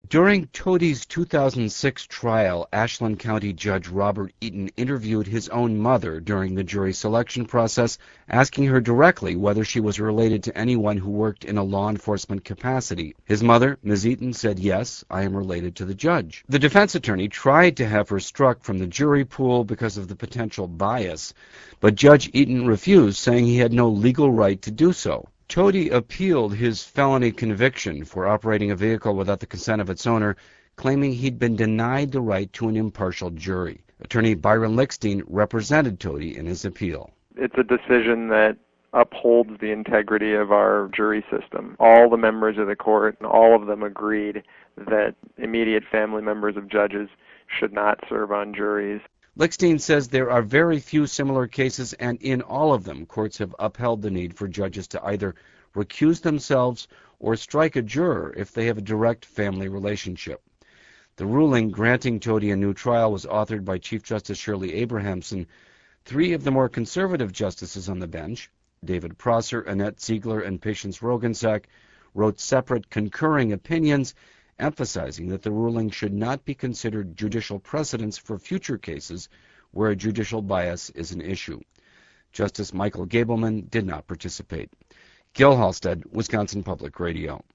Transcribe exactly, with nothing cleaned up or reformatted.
During Tode's two thousand six trial, Ashland County Judge Robert Eaton interviewed his own mother during the jury selection process, asking her directly whether she was related to anyone who worked in a law enforcement capacity. His mother, Miz Eaton, said, "Yes, I am related to the judge." The defense attorney tried to have her struck from the jury pool because of the potential bias, but Judge Eaton refused, saying he had no legal right to do so. Tode appealed his felony conviction for operating a vehicle without the consent of its owner, claiming he'd been denied the right to an impartial jury. Attorney Byron Lickstein represented Tode in his appeal. It's a decision that upholds the integrity of our jury system. All the members of the court, and all of them agreed that immediate family members of judges should not serve on juries. Lickstein says there are very few similar cases, and in all of them, courts have upheld the need for judges to either recuse themselves or strike a juror if they have a direct family relationship. The ruling granting Tode a new trial was authored by Chief Justice Shirley Abrahamson. Three of the more conservative justices on the bench, David Prosser, Annette Ziegler, and Patience Rogensack, wrote separate concurring opinions emphasizing that the ruling should not be considered judicial precedents for future cases where judicial bias is an issue. Justice Michael Gableman did not participate. Gil Halstead, Wisconsin Public Radio.